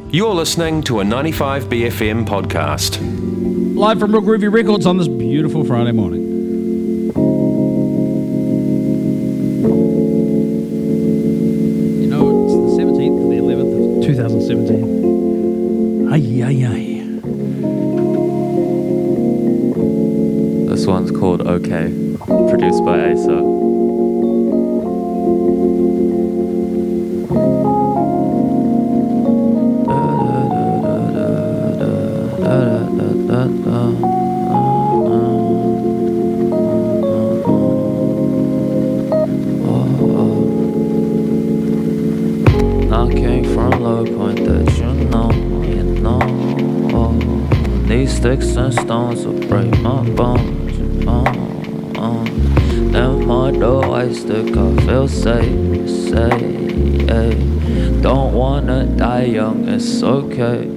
You're listening to a 95BFM podcast. Live from Real Groovy Records on this beautiful Friday morning. You know, it's the 17th of the 11th of 2017. Ay, ay, ay. This one's called OK, produced by Asa. I came from low point that you know. These sticks and stones will break my bones. And my door I stick, I feel safe. Don't wanna die young, it's okay.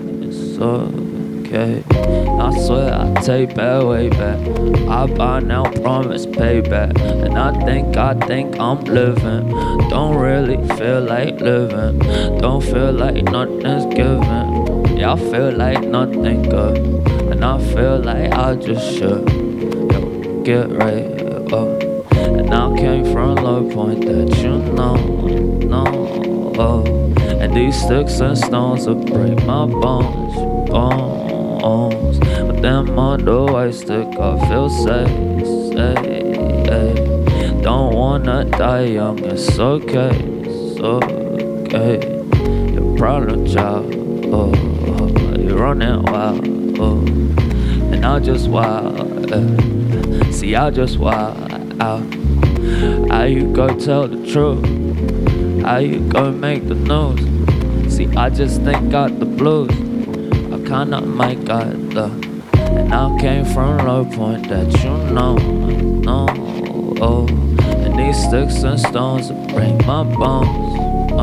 I swear I take back way back. I buy now, promise payback. And I think I'm living. Don't really feel like living. Don't feel like nothing's given. Yeah, I feel like nothing good. And I feel like I just should. Yo, get right up. And I came from a low point that you know. And these sticks and stones will break my bones. But then my door I stick, I feel safe. Don't wanna die young, it's okay. Your problem, child, you're running wild, and I just wild, see I just wild out. How you go tell the truth? How you go make the news? See I just think got the blues. Kinda might got the. And I came from a low point that you know. And these sticks and stones will break my bones.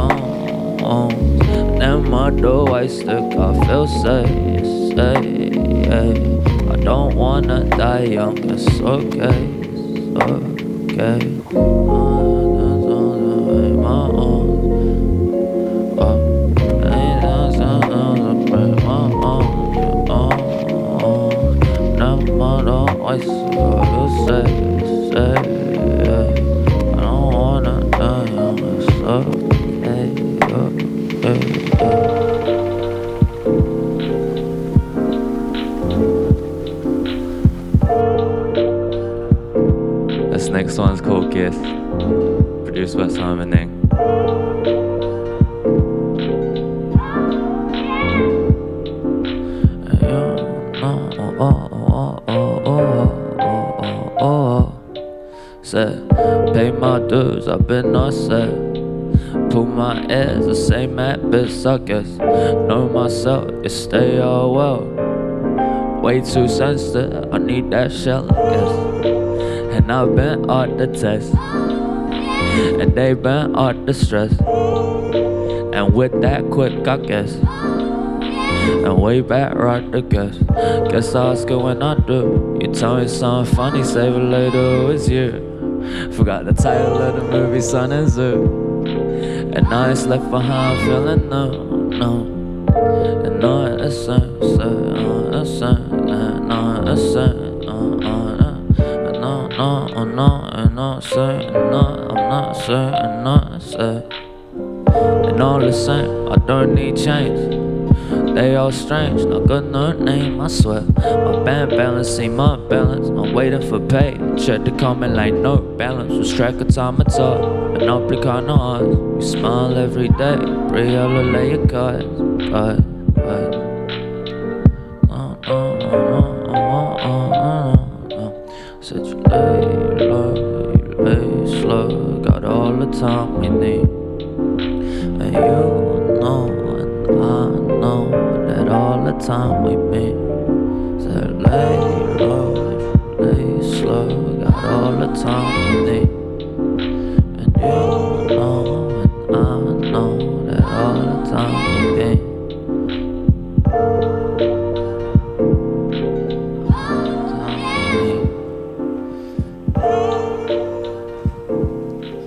And my door I stick, I feel safe. I don't wanna die young, it's okay. I don't wanna die young, it's okay. This next one's called Guess, produced by Simon Ning. Said, pay my dues, I've been all set. Pull my ears, the same habits, I guess. Know myself, you stay all well. Way too sensitive, I need that shell, I guess. And I've been out the test, and they been out the stress. And with that quick, I guess. And way back right to guess. Guess I was good when I do. You tell me something funny, save it later, it's you. Forgot the title of the movie, Sun and Zoo. And now it's left behind feeling no. And no innocent, no innocent, no innocent, no, I'm not certain. And all the same, I don't need change. They all strange, not good, no name, I swear. My bank balance, see my balance. I'm waiting for pay. Check the comment like no balance. Lose track of time at all. And no break on no odds. You smile every day. Pray I'll lay your cards. But said you lay slow. Got all the time we need. And you know and I know that all the time we been. Said lay low, lay slow, got all the time we need. And you know and I know that all the time we been.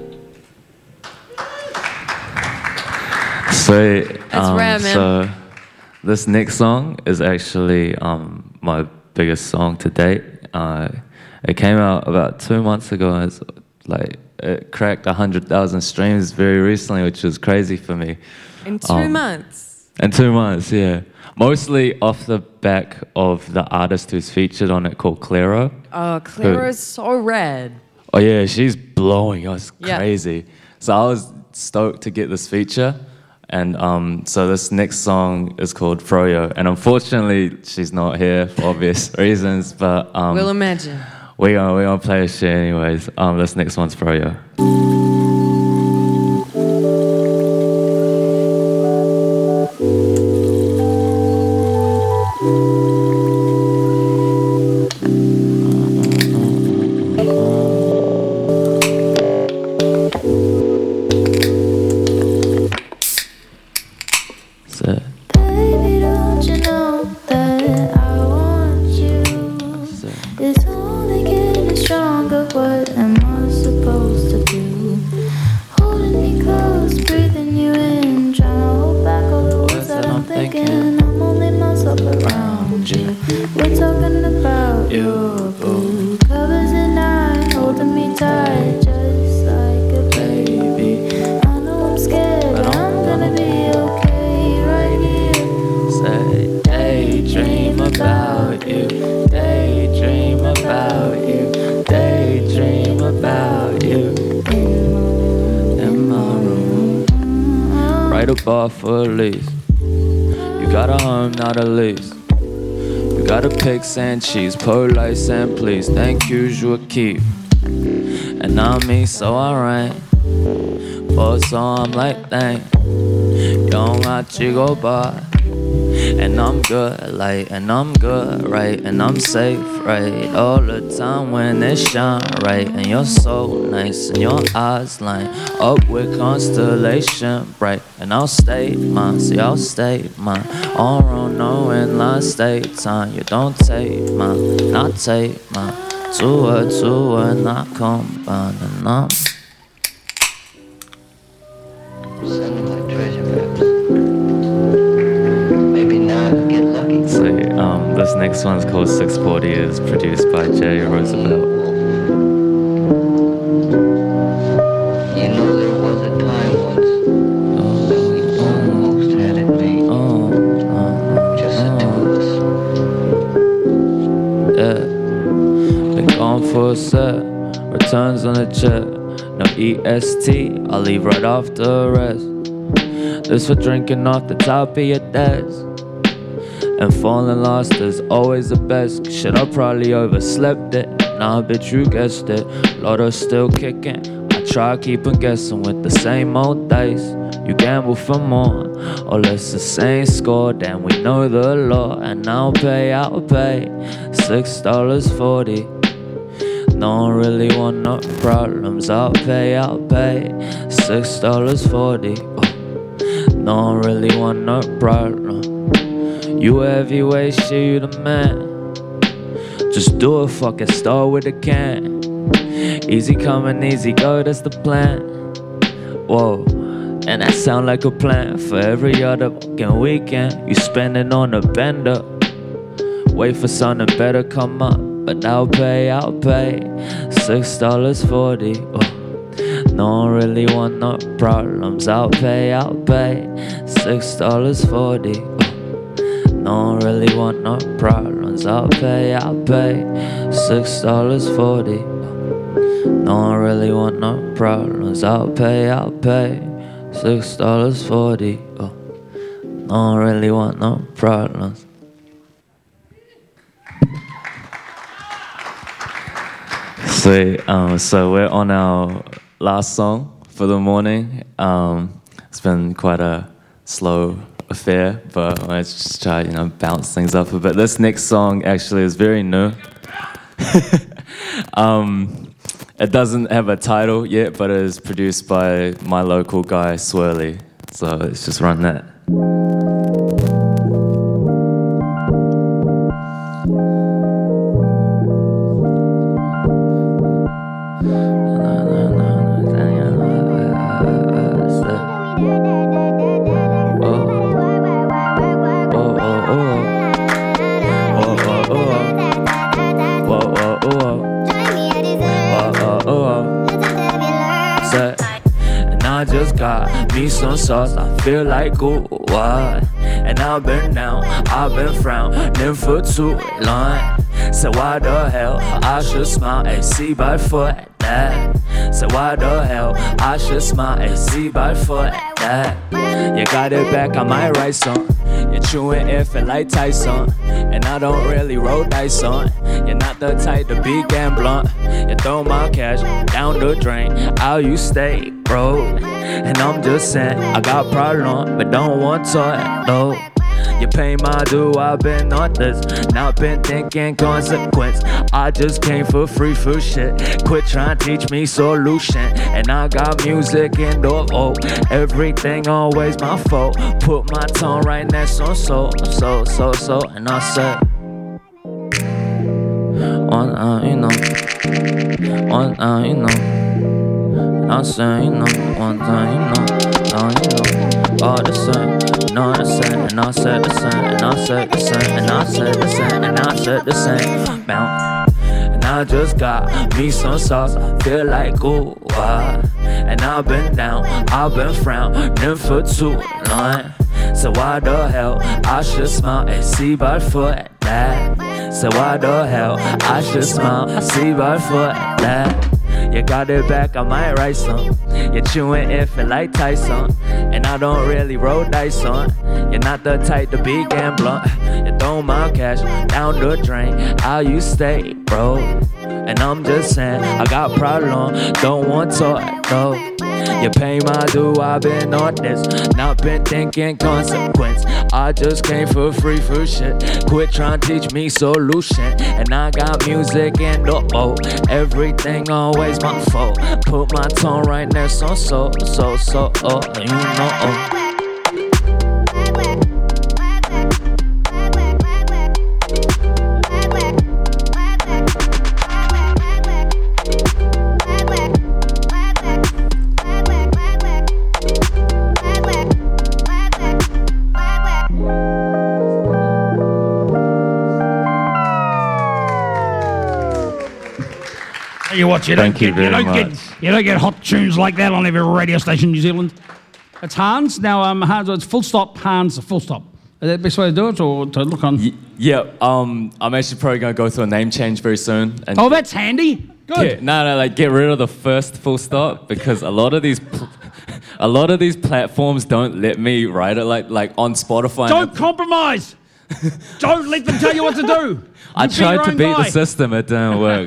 Sweet. That's rare, man. So This next song is actually my biggest song to date. It came out about 2 months ago. It's like it cracked 100,000 streams very recently, which was crazy for me. In 2 months. In 2 months, yeah. Mostly off the back of the artist who's featured on it called Clairo. Oh, Clairo's so rad. Oh yeah, she's blowing. It was Yeah. crazy. So I was stoked to get this feature. And so this next song is called Froyo. And unfortunately, she's not here for obvious reasons. But We'll imagine. we're gonna play a shit anyways. This next one's Froyo. Baby, don't you know that I want you? It's only getting stronger. What am I supposed to do? Holding me close, breathing you in, trying to hold back all the words that I'm thinking. I'm only myself around you. We're talking about your blue covers at night, holding me tight, just like a baby. I know I'm scared, but I'm gonna be okay right here. Say, daydream about you, daydream about you, daydream about you. In my room, right above for a lease. You got a home, not a lease. You got a pick and cheese, polite and please. Thank you, you keep. And not me, so I ran. But so I'm like, dang. Young go by. And I'm good, like, and I'm good, right? And I'm safe, right? All the time when it shine, right? And you're so nice, and your eyes line up with constellation, bright. And I'll stay mine, see, I'll stay mine. All around, no in line, stay time. You don't take mine, not take mine. Two or not combine, and I'm Sounding like treasure maps. Maybe not get lucky. so, this next one's called 640, is produced by Jay Roosevelt. You know there was a time once that we almost had it made. Just the two of us. Yeah, been gone for a set, returns on the jet. No EST, I'll leave right after the rest. This for drinking off the top of your desk. And falling lost is always the best. Shit, I probably overslept it. Nah, bitch, you guessed it. Lotto still kicking. I try keeping guessing with the same old dice. You gamble for more, or less the same score. Then we know the law, and I'll pay. $6.40. Don't really want no problems. I'll pay. $6.40. Don't really want no problem. You heavyweight, shit, you the man. Just do it, fucking start with a can. Easy come and easy go, that's the plan. Whoa, and that sound like a plan. For every other fucking weekend, you spend it on a bender. Wait for something better come up, but I'll pay. $6.40. Don't really want no problems. I'll pay. $6.40. Don't really want no problems. I'll pay. $6.40. Don't really want no problems. I'll pay. $6.40. Don't really want no problems. Sweet. So we're on our last song for the morning. It's been quite a slow affair, but let's just try, bounce things up a bit. This next song actually is very new. It doesn't have a title yet, but it is produced by my local guy, Swirly. So let's just run that. Oh. sauce, I feel like ooh, what? And I've been down, I've been frowning for too long. So why the hell I should smile and see by foot that? So why the hell I should smile and see by foot that? You got it back, I might write some. You're chewing if it like Tyson, and I don't really roll dice on. You're not the type to be gambling. You throw my cash down the drain. How you stay, bro? And I'm just saying, I got problem, but don't want to though. You pay my due, I've been on this. Not been thinking consequence. I just came for free for shit. Quit trying to teach me solution. And I got music in the oh, everything always my fault. Put my tongue right next on so. And I said, you know. And I said, you know, one time, you know. All the same, no the same, and I said the same, and I said the same, and I said the same, and I said the same. Bounce. And I just got me some sauce, I feel like ooh, what? And I've been down, I've been frowning for too long. So why the hell I should smile and see by foot that? So why the hell I should smile and see by foot that? You got it back, I might write some. You're chewing if it like Tyson, and I don't really roll dice on. You're not the type to be gambling. You throw my cash down the drain. How you stay, bro? And I'm just saying, I got problem, don't want to though. You pay my due, I've been on this. Not been thinking consequence. I just came for free for shit. Quit trying to teach me solution. And I got music in the oh, everything always my fault. Put my tongue right next on so, you know, oh. You watch, you don't Thank you very much. You don't get hot tunes like that on every radio station in New Zealand. It's Hans. Now, Hans, it's full stop, Hans, full stop. Is that the best way to do it, or to look on? Yeah, I'm actually probably going to go through a name change very soon. And Oh, that's handy. Good. Get rid of the first full stop, because a lot of these platforms don't let me write it like on Spotify. Don't compromise. Don't let them tell you what to do. I tried to beat the system, it didn't work.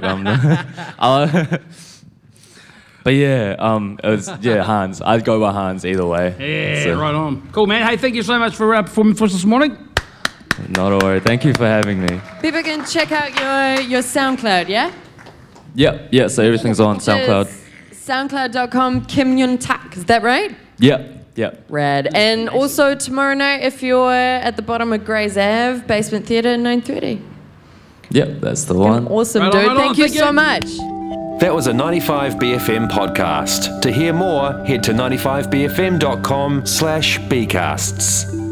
But yeah, it was Hans. I'd go by Hans either way. Yeah, so. Right on. Cool, man. Hey, thank you so much for performing for us this morning. Not a worry. Thank you for having me. People can check out your SoundCloud, yeah? Yeah. So everything's on SoundCloud. SoundCloud.com, Kim Yun Tak. Is that right? Yeah. Rad. And also tomorrow night, if you're at the bottom of Grays Ave, Basement Theatre, 9:30. Yep, that's the one. Awesome, right dude. On, Thank you so much. That was a 95BFM podcast. To hear more, head to 95bfm.com/bcasts.